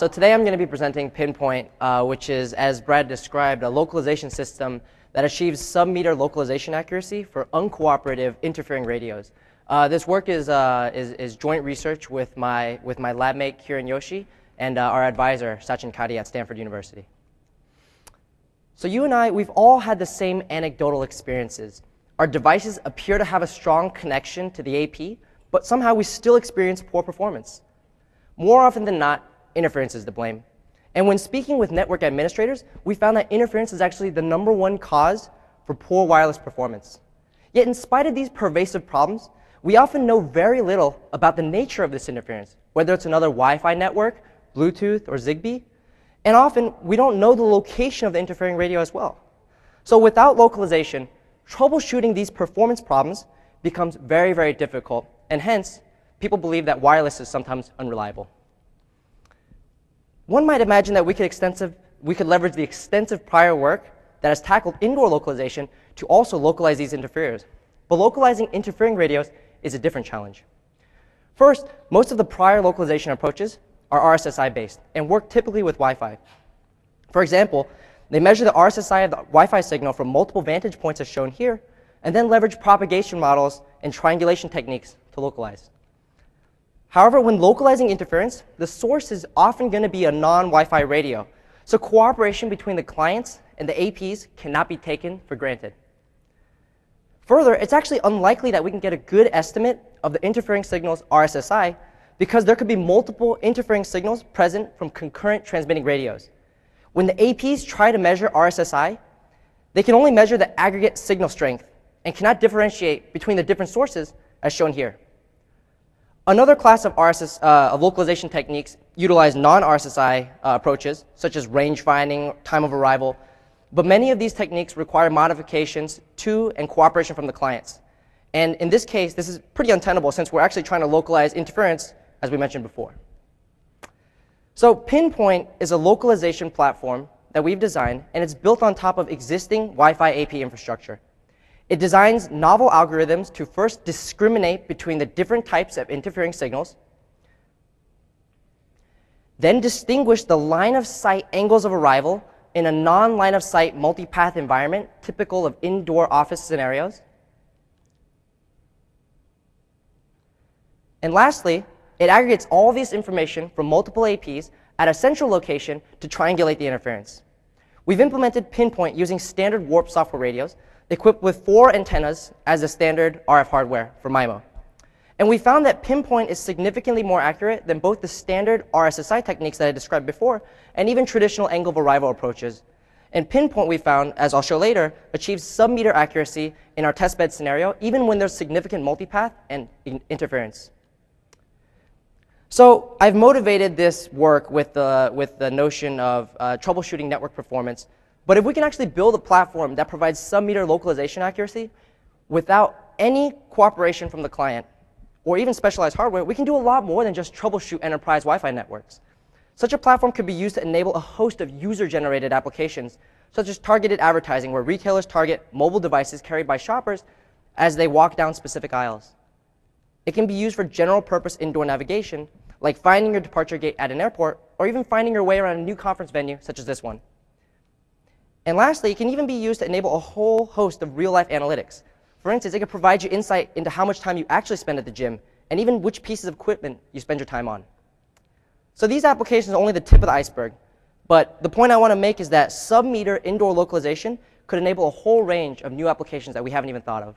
So today I'm going to be presenting Pinpoint, which is, as Brad described, a localization system that achieves sub-meter localization accuracy for uncooperative interfering radios. This work is joint research with my lab mate Kiran Yoshi and our advisor Sachin Kadi at Stanford University. So you and I, we've all had the same anecdotal experiences. Our devices appear to have a strong connection to the AP, but somehow we still experience poor performance. More often than not, interference is to blame. And when speaking with network administrators, we found that interference is actually the #1 cause for poor wireless performance. Yet in spite of these pervasive problems, we often know very little about the nature of this interference, whether it's another Wi-Fi network, Bluetooth, or Zigbee. And often, we don't know the location of the interfering radio as well. So without localization, troubleshooting these performance problems becomes very, very difficult. And hence, people believe that wireless is sometimes unreliable. One might imagine that we could leverage the extensive prior work that has tackled indoor localization to also localize these interferers. But localizing interfering radios is a different challenge. First, most of the prior localization approaches are RSSI-based and work typically with Wi-Fi. For example, they measure the RSSI of the Wi-Fi signal from multiple vantage points as shown here, and then leverage propagation models and triangulation techniques to localize. However, when localizing interference, the source is often going to be a non-Wi-Fi radio, so cooperation between the clients and the APs cannot be taken for granted. Further, it's actually unlikely that we can get a good estimate of the interfering signal's RSSI because there could be multiple interfering signals present from concurrent transmitting radios. When the APs try to measure RSSI, they can only measure the aggregate signal strength and cannot differentiate between the different sources as shown here. Another class of localization techniques utilize non-RSSI approaches, such as range finding, time of arrival, but many of these techniques require modifications to and cooperation from the clients. And in this case, this is pretty untenable since we're actually trying to localize interference, as we mentioned before. So Pinpoint is a localization platform that we've designed, and it's built on top of existing Wi-Fi AP infrastructure. It designs novel algorithms to first discriminate between the different types of interfering signals, then distinguish the line-of-sight angles of arrival in a non-line-of-sight multipath environment typical of indoor office scenarios. And lastly, it aggregates all this information from multiple APs at a central location to triangulate the interference. We've implemented Pinpoint using standard Warp software radios equipped with 4 antennas as the standard RF hardware for MIMO. And we found that Pinpoint is significantly more accurate than both the standard RSSI techniques that I described before and even traditional angle of arrival approaches. And Pinpoint, we found, as I'll show later, achieves sub-meter accuracy in our testbed scenario, even when there's significant multipath and interference. So I've motivated this work with the notion of troubleshooting network performance. But if we can actually build a platform that provides sub-meter localization accuracy without any cooperation from the client or even specialized hardware, we can do a lot more than just troubleshoot enterprise Wi-Fi networks. Such a platform could be used to enable a host of user-generated applications, such as targeted advertising, where retailers target mobile devices carried by shoppers as they walk down specific aisles. It can be used for general-purpose indoor navigation, like finding your departure gate at an airport, or even finding your way around a new conference venue, such as this one. And lastly, it can even be used to enable a whole host of real-life analytics. For instance, it can provide you insight into how much time you actually spend at the gym, and even which pieces of equipment you spend your time on. So these applications are only the tip of the iceberg, but the point I want to make is that sub-meter indoor localization could enable a whole range of new applications that we haven't even thought of.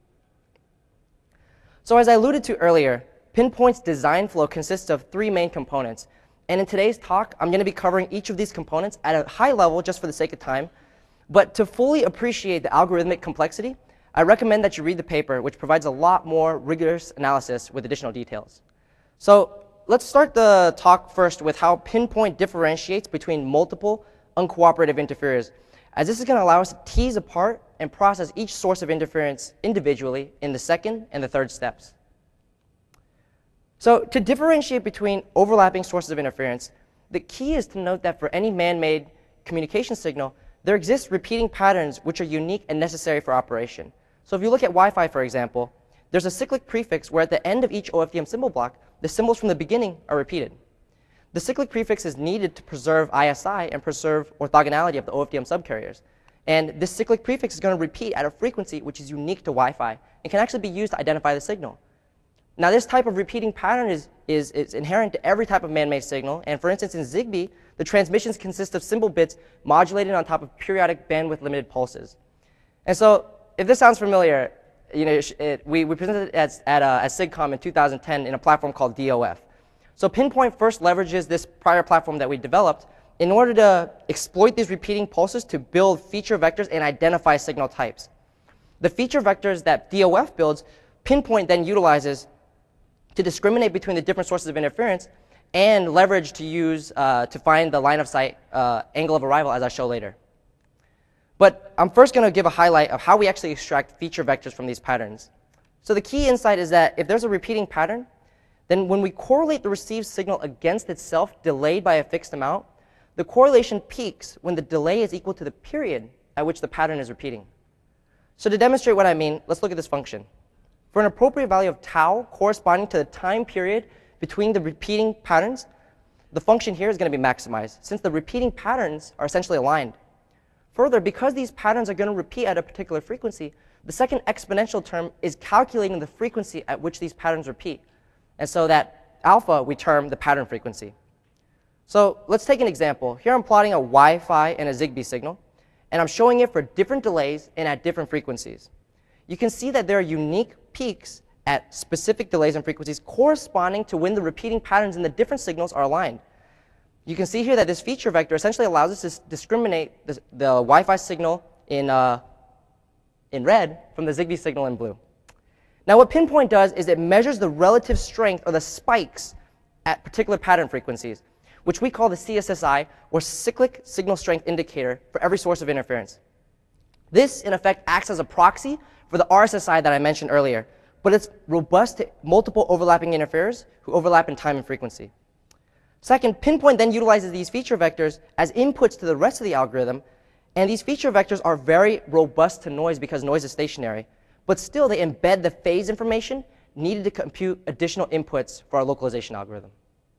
So as I alluded to earlier, Pinpoint's design flow consists of 3 main components. And in today's talk, I'm going to be covering each of these components at a high level just for the sake of time. But to fully appreciate the algorithmic complexity, I recommend that you read the paper, which provides a lot more rigorous analysis with additional details. So let's start the talk first with how Pinpoint differentiates between multiple uncooperative interferers, as this is going to allow us to tease apart and process each source of interference individually in the second and the third steps. So to differentiate between overlapping sources of interference, the key is to note that for any man-made communication signal, there exist repeating patterns which are unique and necessary for operation. So if you look at Wi-Fi, for example, there's a cyclic prefix where at the end of each OFDM symbol block, the symbols from the beginning are repeated. The cyclic prefix is needed to preserve ISI and preserve orthogonality of the OFDM subcarriers. And this cyclic prefix is going to repeat at a frequency which is unique to Wi-Fi and can actually be used to identify the signal. Now, this type of repeating pattern is inherent to every type of man-made signal. And for instance, in Zigbee, the transmissions consist of symbol bits modulated on top of periodic bandwidth-limited pulses. And so, if this sounds familiar, we presented it at SIGCOMM in 2010 in a platform called DOF. So Pinpoint first leverages this prior platform that we developed in order to exploit these repeating pulses to build feature vectors and identify signal types. The feature vectors that DOF builds, Pinpoint then utilizes to discriminate between the different sources of interference and leverage to use to find the line of sight angle of arrival, as I show later. But I'm first going to give a highlight of how we actually extract feature vectors from these patterns. So the key insight is that if there's a repeating pattern, then when we correlate the received signal against itself delayed by a fixed amount, the correlation peaks when the delay is equal to the period at which the pattern is repeating. So to demonstrate what I mean, let's look at this function. For an appropriate value of tau corresponding to the time period between the repeating patterns, the function here is going to be maximized, since the repeating patterns are essentially aligned. Further, because these patterns are going to repeat at a particular frequency, the second exponential term is calculating the frequency at which these patterns repeat. And so that alpha we term the pattern frequency. So let's take an example. Here I'm plotting a Wi-Fi and a Zigbee signal, and I'm showing it for different delays and at different frequencies. You can see that there are unique peaks at specific delays and frequencies corresponding to when the repeating patterns in the different signals are aligned. You can see here that this feature vector essentially allows us to discriminate the Wi-Fi signal in red from the Zigbee signal in blue. Now what Pinpoint does is it measures the relative strength or the spikes at particular pattern frequencies, which we call the CSSI, or Cyclic Signal Strength Indicator, for every source of interference. This, in effect, acts as a proxy for the RSSI that I mentioned earlier, but it's robust to multiple overlapping interferers who overlap in time and frequency. Second, Pinpoint then utilizes these feature vectors as inputs to the rest of the algorithm, and these feature vectors are very robust to noise because noise is stationary, but still they embed the phase information needed to compute additional inputs for our localization algorithm.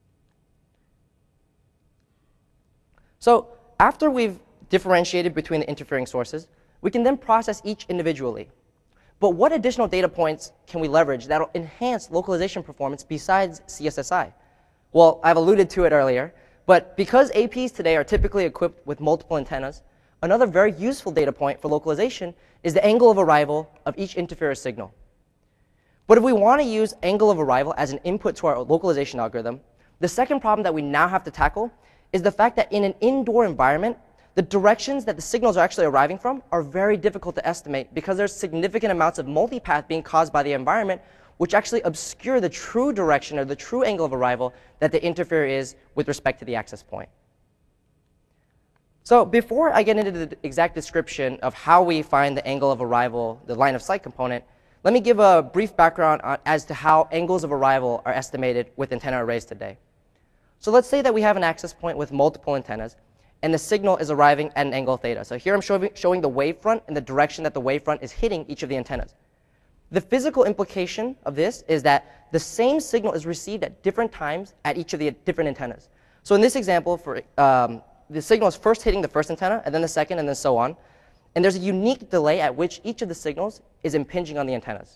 So after we've differentiated between the interfering sources, we can then process each individually. But what additional data points can we leverage that will enhance localization performance besides CSSI? Well, I've alluded to it earlier, but because APs today are typically equipped with multiple antennas, another very useful data point for localization is the angle of arrival of each interferer signal. But if we want to use angle of arrival as an input to our localization algorithm, the second problem that we now have to tackle is the fact that in an indoor environment, the directions that the signals are actually arriving from are very difficult to estimate because there's significant amounts of multipath being caused by the environment, which actually obscure the true direction or the true angle of arrival that the interferer is with respect to the access point. So before I get into the exact description of how we find the angle of arrival, the line of sight component, let me give a brief background as to how angles of arrival are estimated with antenna arrays today. So let's say that we have an access point with multiple antennas, and the signal is arriving at an angle theta. So here I'm showing the wavefront and the direction that the wavefront is hitting each of the antennas. The physical implication of this is that the same signal is received at different times at each of the different antennas. So in this example, the signal is first hitting the first antenna, and then the second, and then so on. And there's a unique delay at which each of the signals is impinging on the antennas.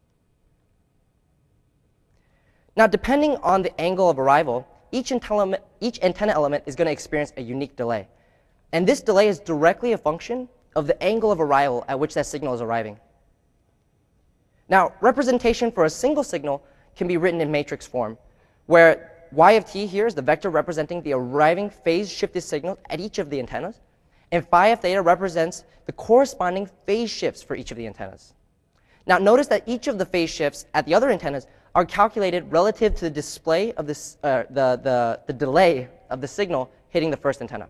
Now, depending on the angle of arrival, each antenna element is going to experience a unique delay. And this delay is directly a function of the angle of arrival at which that signal is arriving. Now, representation for a single signal can be written in matrix form, where y of t here is the vector representing the arriving phase-shifted signal at each of the antennas, and phi of theta represents the corresponding phase shifts for each of the antennas. Now, notice that each of the phase shifts at the other antennas are calculated relative to the display of this, the delay of the signal hitting the first antenna.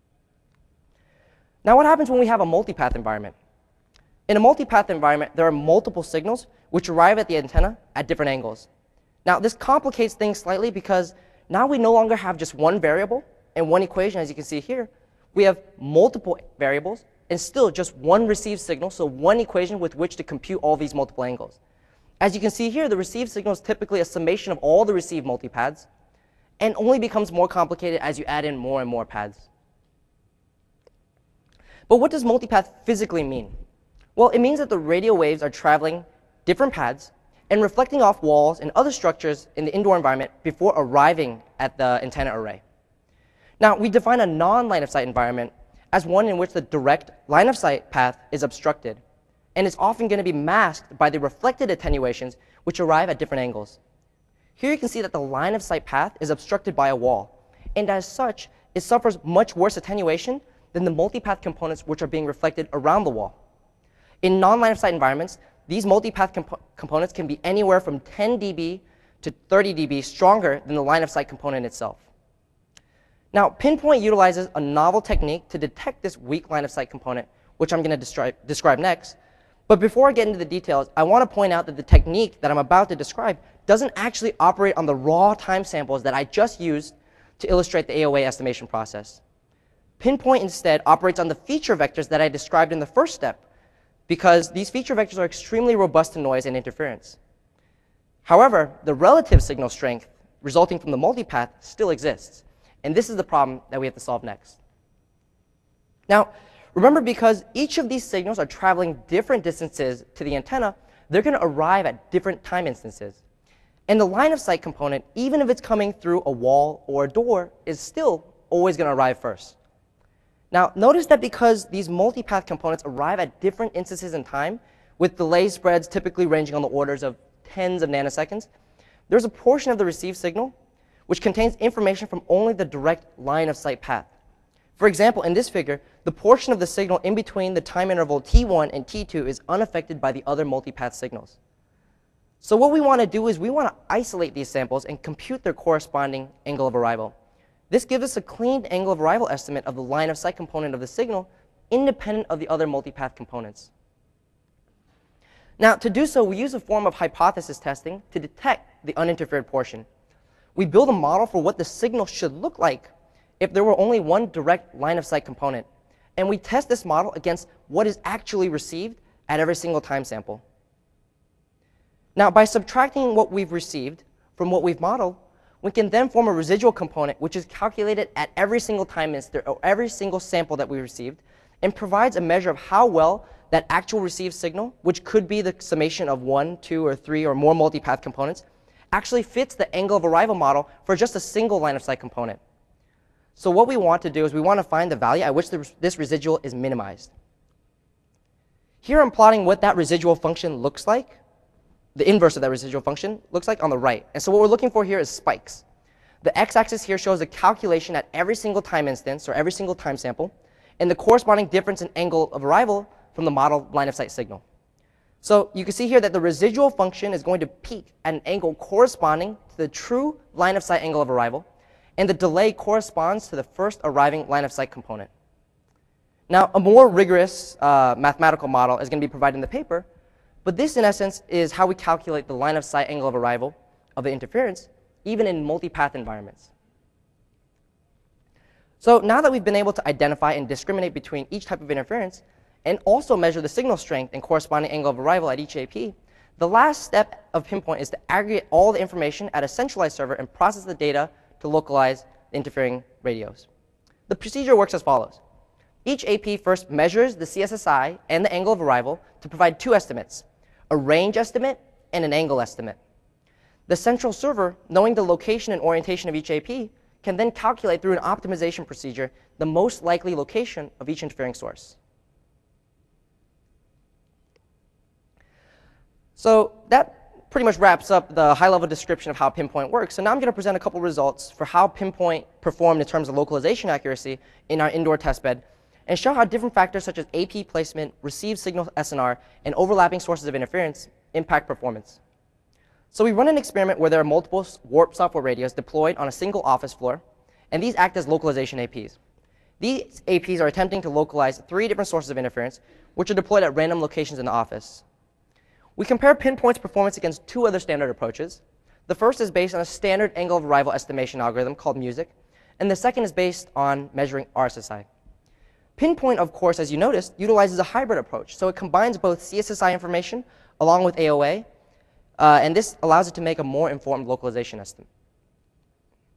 Now, what happens when we have a multipath environment? In a multipath environment, there are multiple signals which arrive at the antenna at different angles. Now, this complicates things slightly because now we no longer have just one variable and one equation, as you can see here. We have multiple variables and still just one received signal, so one equation with which to compute all these multiple angles. As you can see here, the received signal is typically a summation of all the received multipaths, and only becomes more complicated as you add in more and more paths. But what does multipath physically mean? Well, it means that the radio waves are traveling different paths and reflecting off walls and other structures in the indoor environment before arriving at the antenna array. Now, we define a non-line of sight environment as one in which the direct line of sight path is obstructed, and it's often going to be masked by the reflected attenuations which arrive at different angles. Here you can see that the line of sight path is obstructed by a wall, and as such, it suffers much worse attenuation than the multipath components which are being reflected around the wall. In non-line of sight environments, these multipath components can be anywhere from 10 dB to 30 dB stronger than the line of sight component itself. Now, Pinpoint utilizes a novel technique to detect this weak line of sight component, which I'm going to describe next. But before I get into the details, I want to point out that the technique that I'm about to describe doesn't actually operate on the raw time samples that I just used to illustrate the AOA estimation process. Pinpoint instead operates on the feature vectors that I described in the first step, because these feature vectors are extremely robust to noise and interference. However, the relative signal strength resulting from the multipath still exists, and this is the problem that we have to solve next. Now, remember, because each of these signals are traveling different distances to the antenna, they're going to arrive at different time instances. And the line of sight component, even if it's coming through a wall or a door, is still always going to arrive first. Now, notice that because these multipath components arrive at different instances in time, with delay spreads typically ranging on the orders of tens of nanoseconds, there's a portion of the received signal which contains information from only the direct line of sight path. For example, in this figure, the portion of the signal in between the time interval T1 and T2 is unaffected by the other multipath signals. So what we want to do is we want to isolate these samples and compute their corresponding angle of arrival. This gives us a clean angle of arrival estimate of the line of sight component of the signal, independent of the other multipath components. Now, to do so, we use a form of hypothesis testing to detect the uninterfered portion. We build a model for what the signal should look like if there were only one direct line of sight component, and we test this model against what is actually received at every single time sample. Now, by subtracting what we've received from what we've modeled, we can then form a residual component which is calculated at every single time instant or every single sample that we received, and provides a measure of how well that actual received signal, which could be the summation of 1, 2, or 3 or more multipath components, actually fits the angle of arrival model for just a single line of sight component. So what we want to do is we want to find the value at which this residual is minimized. Here I'm plotting what that residual function looks like. The inverse of that residual function looks like on the right. And so what we're looking for here is spikes. The x-axis here shows the calculation at every single time instance or every single time sample, and the corresponding difference in angle of arrival from the model line of sight signal. So you can see here that the residual function is going to peak at an angle corresponding to the true line of sight angle of arrival, and the delay corresponds to the first arriving line of sight component. Now, a more rigorous mathematical model is going to be provided in the paper, but this, in essence, is how we calculate the line of sight angle of arrival of the interference, even in multipath environments. So now that we've been able to identify and discriminate between each type of interference, and also measure the signal strength and corresponding angle of arrival at each AP, the last step of Pinpoint is to aggregate all the information at a centralized server and process the data to localize the interfering radios. The procedure works as follows. Each AP first measures the CSSI and the angle of arrival to provide two estimates, a range estimate and an angle estimate. The central server, knowing the location and orientation of each AP, can then calculate through an optimization procedure the most likely location of each interfering source. So that pretty much wraps up the high-level description of how Pinpoint works. So now I'm going to present a couple results for how Pinpoint performed in terms of localization accuracy in our indoor testbed, and show how different factors such as AP placement, received signal SNR, and overlapping sources of interference impact performance. So we run an experiment where there are multiple warp software radios deployed on a single office floor, and these act as localization APs. These APs are attempting to localize 3 different sources of interference, which are deployed at random locations in the office. We compare Pinpoint's performance against 2 other standard approaches. The first is based on a standard angle of arrival estimation algorithm called MUSIC, and the second is based on measuring RSSI. Pinpoint, of course, as you noticed, utilizes a hybrid approach, so it combines both CSSI information along with AOA, and this allows it to make a more informed localization estimate.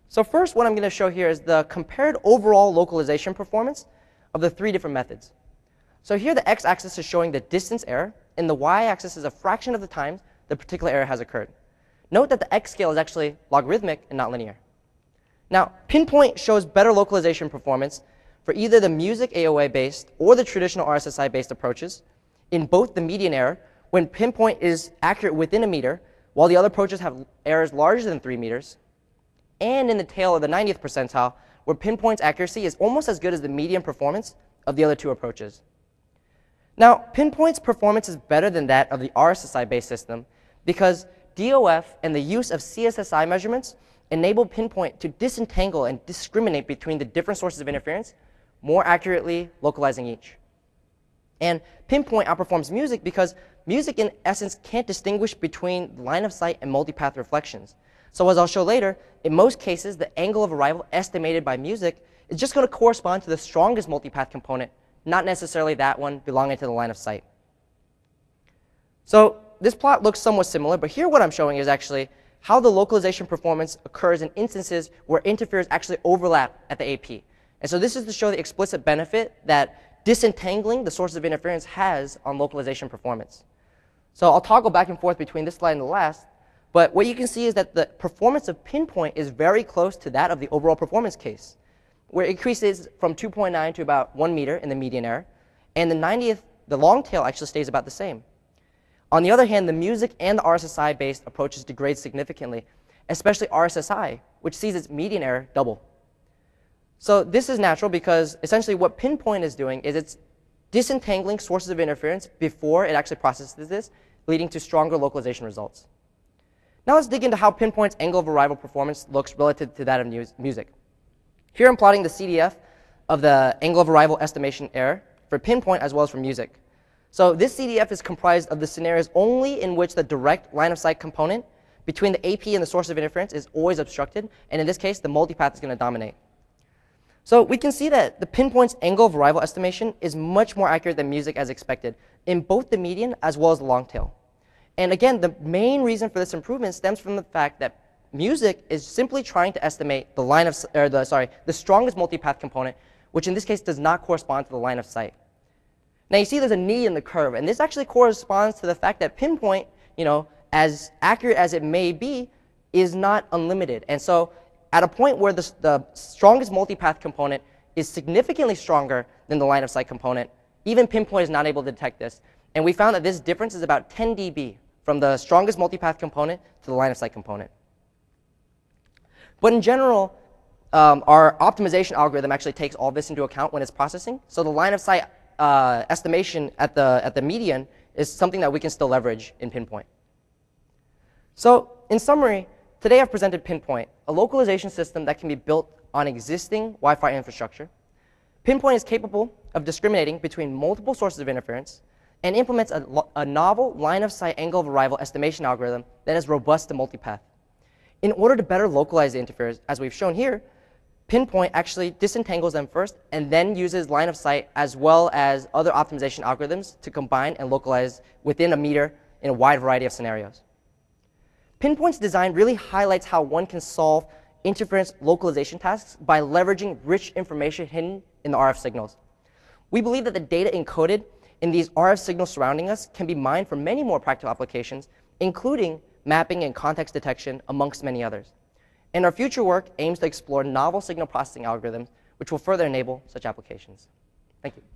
So first, what I'm going to show here is the compared overall localization performance of the 3 different methods. So here the x-axis is showing the distance error, and the y-axis is a fraction of the times the particular error has occurred. Note that the x scale is actually logarithmic and not linear. Now, Pinpoint shows better localization performance for either the music AOA-based or the traditional RSSI-based approaches in both the median error, when Pinpoint is accurate within a meter, while the other approaches have errors larger than 3 meters, and in the tail of the 90th percentile, where Pinpoint's accuracy is almost as good as the median performance of the other 2 approaches. Now, Pinpoint's performance is better than that of the RSSI-based system because DOF and the use of CSSI measurements enable Pinpoint to disentangle and discriminate between the different sources of interference, more accurately localizing each. And Pinpoint outperforms music because music, in essence, can't distinguish between line of sight and multipath reflections. So as I'll show later, in most cases, the angle of arrival estimated by music is just going to correspond to the strongest multipath component, not necessarily that one belonging to the line of sight. So this plot looks somewhat similar, but here what I'm showing is actually how the localization performance occurs in instances where interferers actually overlap at the AP. And so this is to show the explicit benefit that disentangling the sources of interference has on localization performance. So I'll toggle back and forth between this slide and the last, but what you can see is that the performance of Pinpoint is very close to that of the overall performance case, where it increases from 2.9 to about 1 meter in the median error, and the long tail actually stays about the same. On the other hand, the music and the RSSI-based approaches degrade significantly, especially RSSI, which sees its median error double. So this is natural because essentially what Pinpoint is doing is it's disentangling sources of interference before it actually processes this, leading to stronger localization results. Now let's dig into how Pinpoint's angle of arrival performance looks relative to that of music. Here I'm plotting the CDF of the angle of arrival estimation error for Pinpoint as well as for music. So this CDF is comprised of the scenarios only in which the direct line of sight component between the AP and the source of interference is always obstructed, and in this case, the multipath is going to dominate. So we can see that the Pinpoint's angle of arrival estimation is much more accurate than music as expected in both the median as well as the long tail. And again, the main reason for this improvement stems from the fact that music is simply trying to estimate the the strongest multipath component, which in this case does not correspond to the line of sight. Now you see there's a knee in the curve, and this actually corresponds to the fact that Pinpoint, as accurate as it may be, is not unlimited. And so at a point where the strongest multipath component is significantly stronger than the line of sight component, even Pinpoint is not able to detect this. And we found that this difference is about 10 dB from the strongest multipath component to the line of sight component. But in general, our optimization algorithm actually takes all this into account when it's processing. So the line of sight estimation at the median is something that we can still leverage in Pinpoint. So in summary, today I've presented Pinpoint, a localization system that can be built on existing Wi-Fi infrastructure. Pinpoint is capable of discriminating between multiple sources of interference and implements a novel line-of-sight angle of arrival estimation algorithm that is robust to multipath. In order to better localize the interferers, as we've shown here, Pinpoint actually disentangles them first and then uses line of sight as well as other optimization algorithms to combine and localize within a meter in a wide variety of scenarios. Pinpoint's design really highlights how one can solve interference localization tasks by leveraging rich information hidden in the RF signals. We believe that the data encoded in these RF signals surrounding us can be mined for many more practical applications, including mapping and context detection, amongst many others. And our future work aims to explore novel signal processing algorithms, which will further enable such applications. Thank you.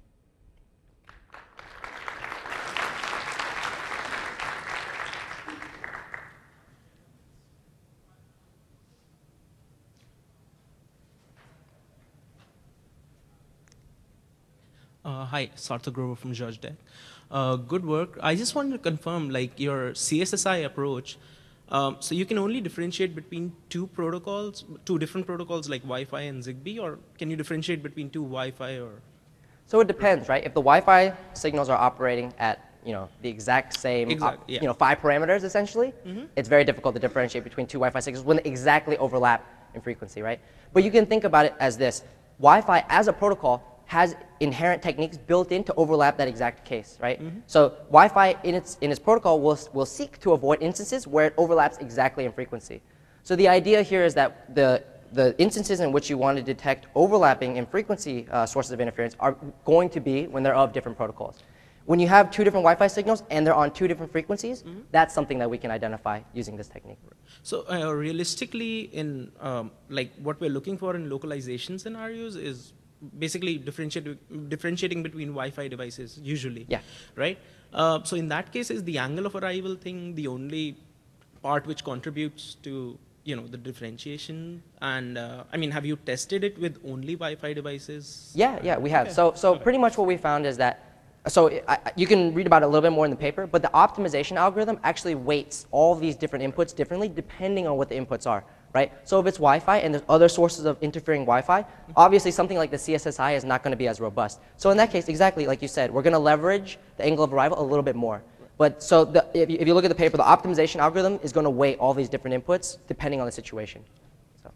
Hi, Sarthak Grover from George Tech. Good work. I just wanted to confirm, like, your CSSI approach. So you can only differentiate between two different protocols like Wi-Fi and Zigbee, or can you differentiate between two Wi-Fi or? So it depends, right? If the Wi-Fi signals are operating at the exact same 5 parameters essentially, it's very difficult to differentiate between two Wi-Fi signals when they exactly overlap in frequency, right? But you can think about it as this: Wi-Fi as a protocol has inherent techniques built in to overlap that exact case, right? So Wi-Fi in its protocol will seek to avoid instances where it overlaps exactly in frequency. So the idea here is that the the instances in which you want to detect overlapping in frequency sources of interference are going to be when they're of different protocols. When you have two different Wi-Fi signals and they're on two different frequencies, that's something that we can identify using this technique. So realistically, in like what we're looking for in localization scenarios is basically differentiating between Wi-Fi devices usually. Yeah. Right. So in that case, is the angle of arrival thing the only part which contributes to the differentiation? And I mean, have you tested it with only Wi-Fi devices? Yeah, we have. Okay. So pretty much what we found is that, you can read about it a little bit more in the paper, but the optimization algorithm actually weights all these different inputs differently depending on what the inputs are, right? So if it's Wi-Fi and there's other sources of interfering Wi-Fi, obviously something like the CSSI is not going to be as robust. So in that case, exactly like you said, we're going to leverage the angle of arrival a little bit more. But so if you look at the paper, the optimization algorithm is going to weight all these different inputs depending on the situation. So,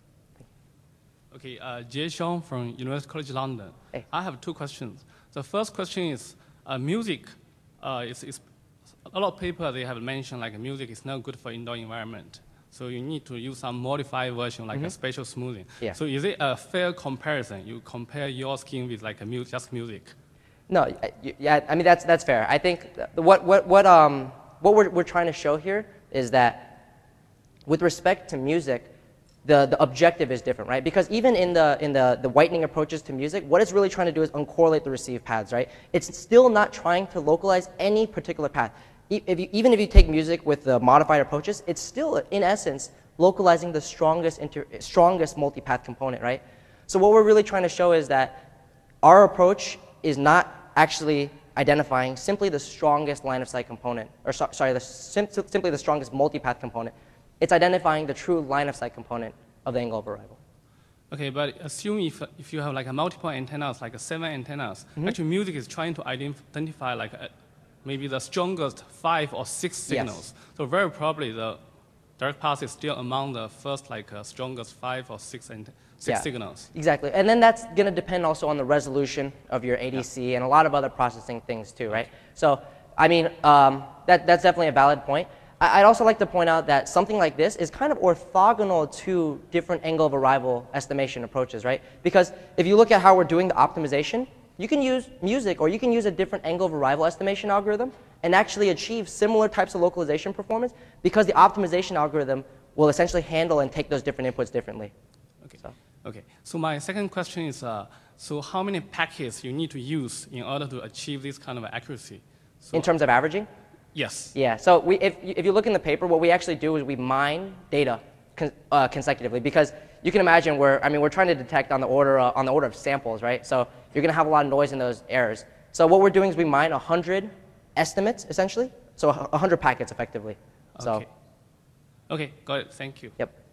okay, Jie Xiong from University College London. Hey. I have two questions. The first question is, music is a lot of people, they have mentioned like music is not good for indoor environment. So you need to use some modified version like a spatial smoothing. Yeah. So is it a fair comparison? You compare your skin with like just music? No, yeah, I mean that's fair. I think what we're trying to show here is that with respect to music, the objective is different, right? Because even in the whitening approaches to music, what it's really trying to do is uncorrelate the receive paths, right? It's still not trying to localize any particular path. Even if you take music with the modified approaches, it's still in essence localizing the strongest multipath component, right? So what we're really trying to show is that our approach is not actually identifying simply the strongest line of sight component, or simply the strongest multipath component. It's identifying the true line of sight component of the angle of arrival. Okay, but assume if you have like a multiple antennas, like 7 antennas, actually music is trying to identify like maybe the strongest 5 or 6 signals. Yes. So very probably the direct path is still among the first like strongest 5 or 6 signals. Exactly, and then that's going to depend also on the resolution of your ADC and a lot of other processing things too, right? So, I mean, that's definitely a valid point. I'd also like to point out that something like this is kind of orthogonal to different angle of arrival estimation approaches, right? Because if you look at how we're doing the optimization, you can use music or you can use a different angle of arrival estimation algorithm and actually achieve similar types of localization performance because the optimization algorithm will essentially handle and take those different inputs differently. Okay. Okay. So my second question is, so how many packets you need to use in order to achieve this kind of accuracy? So in terms of averaging? Yes. Yeah. So if you look in the paper, what we actually do is we mine data consecutively because you can imagine we're trying to detect on the order of samples, right? So you're going to have a lot of noise in those errors. So what we're doing is we mine 100 estimates essentially, so 100 packets effectively. So. Okay. Okay. Got it. Thank you. Yep.